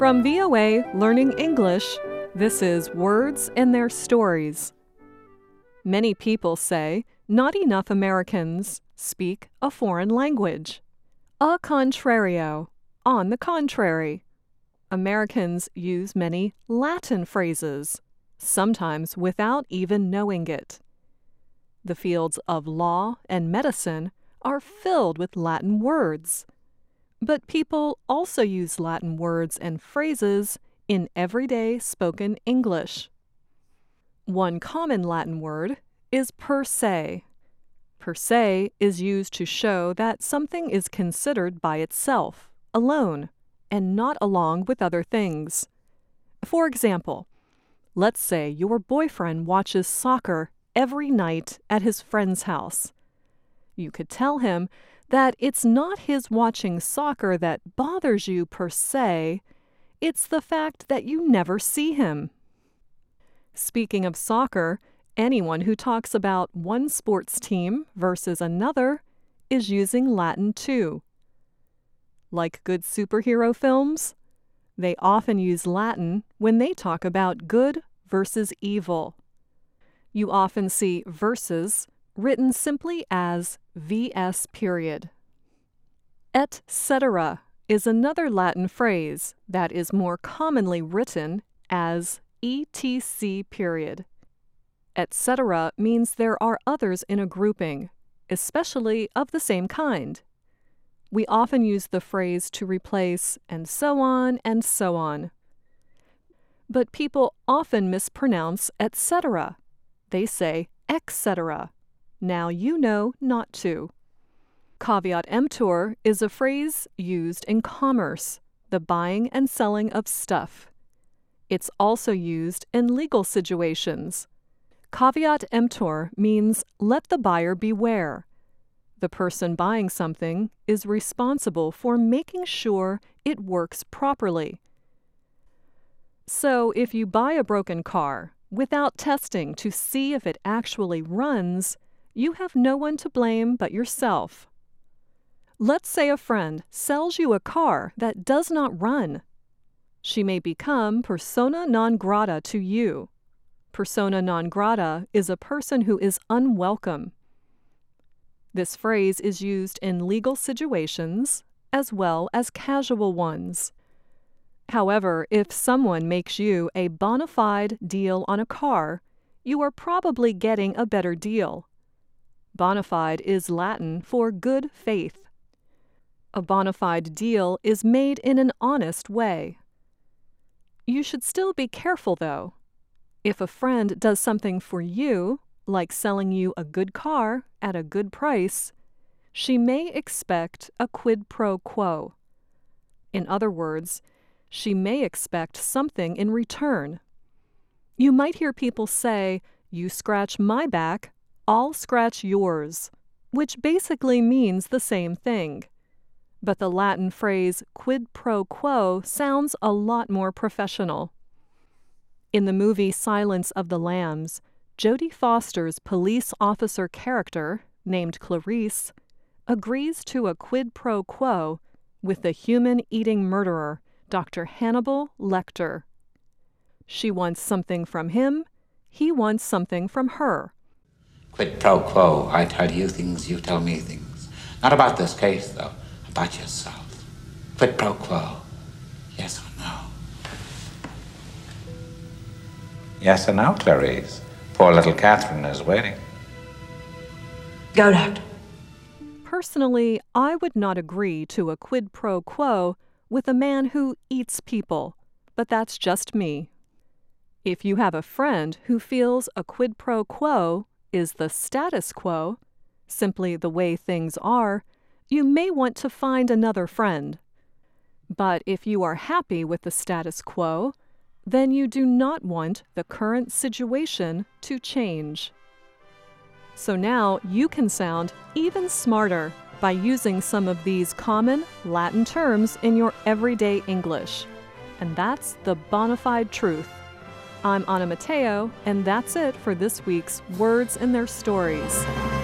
From VOA Learning English, this is Words and Their Stories. Many people say not enough Americans speak a foreign language. A contrario, on the contrary. Americans use many Latin phrases, sometimes without even knowing it. The fields of law and medicine are filled with Latin words. But people also use Latin words and phrases in everyday spoken English. One common Latin word is per se. Per se is used to show that something is considered by itself, alone, and not along with other things. For example, let's say your boyfriend watches soccer every night at his friend's house. You could tell him that it's not his watching soccer that bothers you per se, it's the fact that you never see him. Speaking of soccer, anyone who talks about one sports team versus another is using Latin too. Like good superhero films, they often use Latin when they talk about good versus evil. You often see versus written simply as vs period. Et cetera is another Latin phrase that is more commonly written as etc period. Et cetera means there are others in a grouping, especially of the same kind. We often use the phrase to replace and so on and so on. But people often mispronounce et cetera. They say etc. Now you know not to. Caveat emptor is a phrase used in commerce, the buying and selling of stuff. It's also used in legal situations. Caveat emptor means let the buyer beware. The person buying something is responsible for making sure it works properly. So if you buy a broken car without testing to see if it actually runs, you have no one to blame but yourself. Let's say a friend sells you a car that does not run. She may become persona non grata to you. Persona non grata is a person who is unwelcome. This phrase is used in legal situations as well as casual ones. However, if someone makes you a bona fide deal on a car, you are probably getting a better deal. Bona fide is Latin for good faith. A bona fide deal is made in an honest way. You should still be careful, though. If a friend does something for you, like selling you a good car at a good price, she may expect a quid pro quo. In other words, she may expect something in return. You might hear people say, "You scratch my back, I'll scratch yours," which basically means the same thing. But the Latin phrase quid pro quo sounds a lot more professional. In the movie Silence of the Lambs, Jodie Foster's police officer character, named Clarice, agrees to a quid pro quo with the human-eating murderer, Dr. Hannibal Lecter. She wants something from him, he wants something from her. Quid pro quo, I tell you things, you tell me things. Not about this case, though, about yourself. Quid pro quo, yes or no? Yes or no, Clarice? Poor little Catherine is waiting. Go, Doctor. Personally, I would not agree to a quid pro quo with a man who eats people, but that's just me. If you have a friend who feels a quid pro quo is the status quo, simply the way things are, you may want to find another friend. But if you are happy with the status quo, then you do not want the current situation to change. So now you can sound even smarter by using some of these common Latin terms in your everyday English. And that's the bona fide truth. I'm Anna Matteo, and that's it for this week's Words and Their Stories.